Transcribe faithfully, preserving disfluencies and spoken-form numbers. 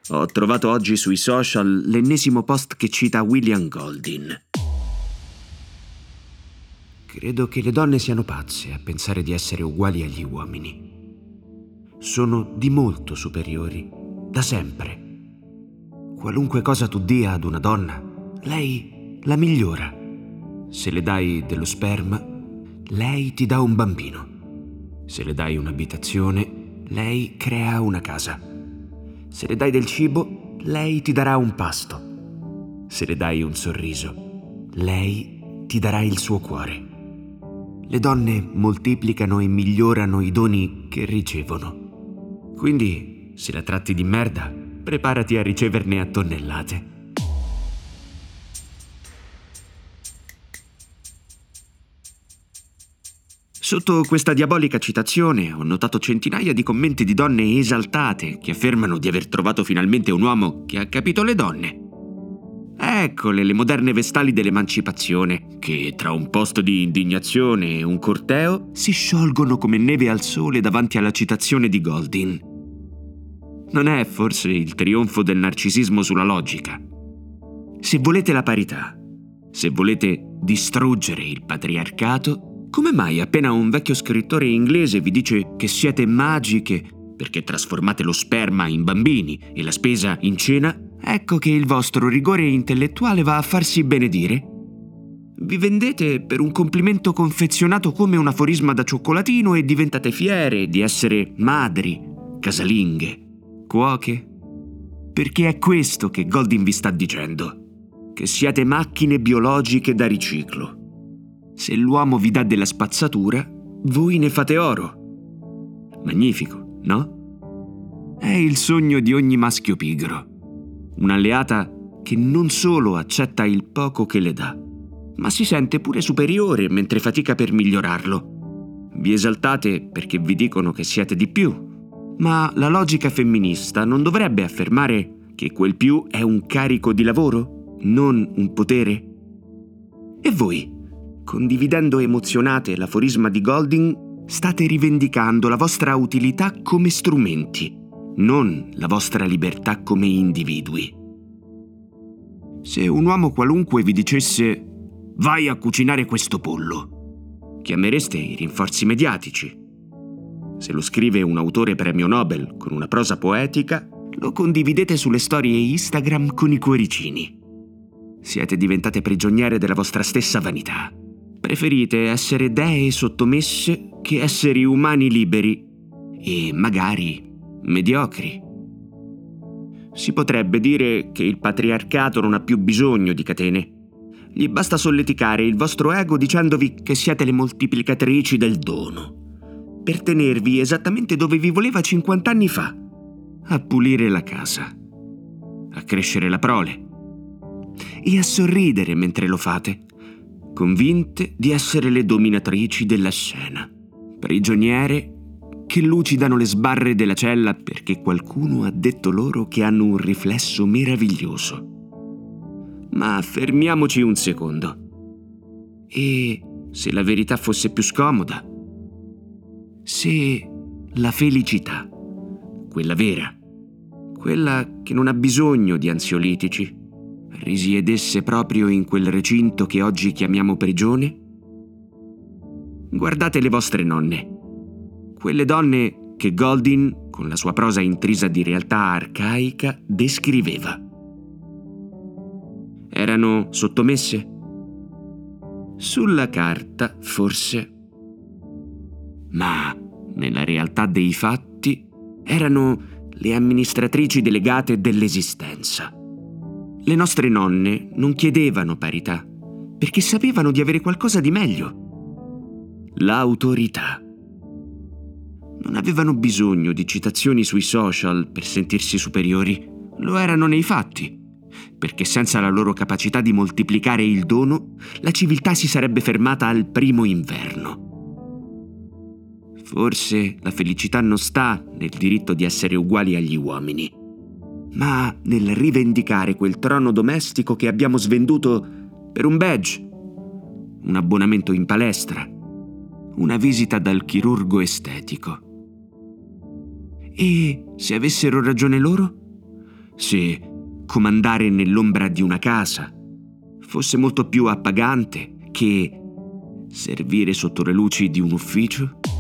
Ho trovato oggi sui social l'ennesimo post che cita William Golding. Credo che le donne siano pazze a pensare di essere uguali agli uomini. Sono di molto superiori, da sempre. Qualunque cosa tu dia ad una donna, lei la migliora. Se le dai dello sperma, lei ti dà un bambino. Se le dai un'abitazione, lei crea una casa. Se le dai del cibo, lei ti darà un pasto. Se le dai un sorriso, lei ti darà il suo cuore. Le donne moltiplicano e migliorano i doni che ricevono. Quindi, se la tratti di merda, preparati a riceverne a tonnellate. Sotto questa diabolica citazione ho notato centinaia di commenti di donne esaltate che affermano di aver trovato finalmente un uomo che ha capito le donne. Eccole le moderne vestali dell'emancipazione, che tra un post di indignazione e un corteo si sciolgono come neve al sole davanti alla citazione di Golding. Non è forse il trionfo del narcisismo sulla logica? Se volete la parità, se volete distruggere il patriarcato, come mai appena un vecchio scrittore inglese vi dice che siete magiche perché trasformate lo sperma in bambini e la spesa in cena, ecco che il vostro rigore intellettuale va a farsi benedire? Vi vendete per un complimento confezionato come un aforisma da cioccolatino e diventate fiere di essere madri, casalinghe, cuoche? Perché è questo che Golding vi sta dicendo, che siete macchine biologiche da riciclo. Se l'uomo vi dà della spazzatura, voi ne fate oro. Magnifico, no? È il sogno di ogni maschio pigro. Un'alleata che non solo accetta il poco che le dà, ma si sente pure superiore mentre fatica per migliorarlo. Vi esaltate perché vi dicono che siete di più, ma la logica femminista non dovrebbe affermare che quel più è un carico di lavoro, non un potere? E voi? Condividendo emozionate l'aforisma di Golding, state rivendicando la vostra utilità come strumenti, non la vostra libertà come individui. Se un uomo qualunque vi dicesse «vai a cucinare questo pollo», chiamereste i rinforzi mediatici. Se lo scrive un autore premio Nobel con una prosa poetica, lo condividete sulle storie Instagram con i cuoricini. Siete diventate prigioniere della vostra stessa vanità. Preferite essere dee sottomesse che esseri umani liberi e magari mediocri. Si potrebbe dire che il patriarcato non ha più bisogno di catene. Gli basta solleticare il vostro ego dicendovi che siete le moltiplicatrici del dono, per tenervi esattamente dove vi voleva cinquanta anni fa, a pulire la casa, a crescere la prole e a sorridere mentre lo fate, convinte di essere le dominatrici della scena, prigioniere che lucidano le sbarre della cella perché qualcuno ha detto loro che hanno un riflesso meraviglioso. Ma fermiamoci un secondo. E se la verità fosse più scomoda? Se la felicità, quella vera, quella che non ha bisogno di ansiolitici, risiedesse proprio in quel recinto che oggi chiamiamo prigione? Guardate le vostre nonne, quelle donne che Golding, con la sua prosa intrisa di realtà arcaica, descriveva. Erano sottomesse? Sulla carta, forse. Ma nella realtà dei fatti erano le amministratrici delegate dell'esistenza. Le nostre nonne non chiedevano parità, perché sapevano di avere qualcosa di meglio. L'autorità. Non avevano bisogno di citazioni sui social per sentirsi superiori, lo erano nei fatti, perché senza la loro capacità di moltiplicare il dono, la civiltà si sarebbe fermata al primo inverno. Forse la felicità non sta nel diritto di essere uguali agli uomini, ma nel rivendicare quel trono domestico che abbiamo svenduto per un badge, un abbonamento in palestra, una visita dal chirurgo estetico. E se avessero ragione loro? se comandare nell'ombra di una casa fosse molto più appagante che servire sotto le luci di un ufficio?